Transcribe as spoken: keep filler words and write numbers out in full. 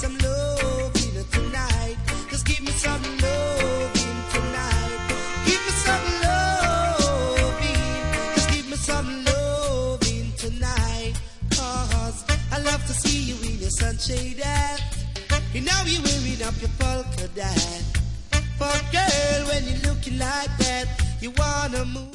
some loving tonight. Just give me some loving tonight. Give me some loving. Just give me some loving tonight. Cause I love to see you in your sunshade. You know you're wearing up your polka dot. But girl, when you're looking like that, you wanna move.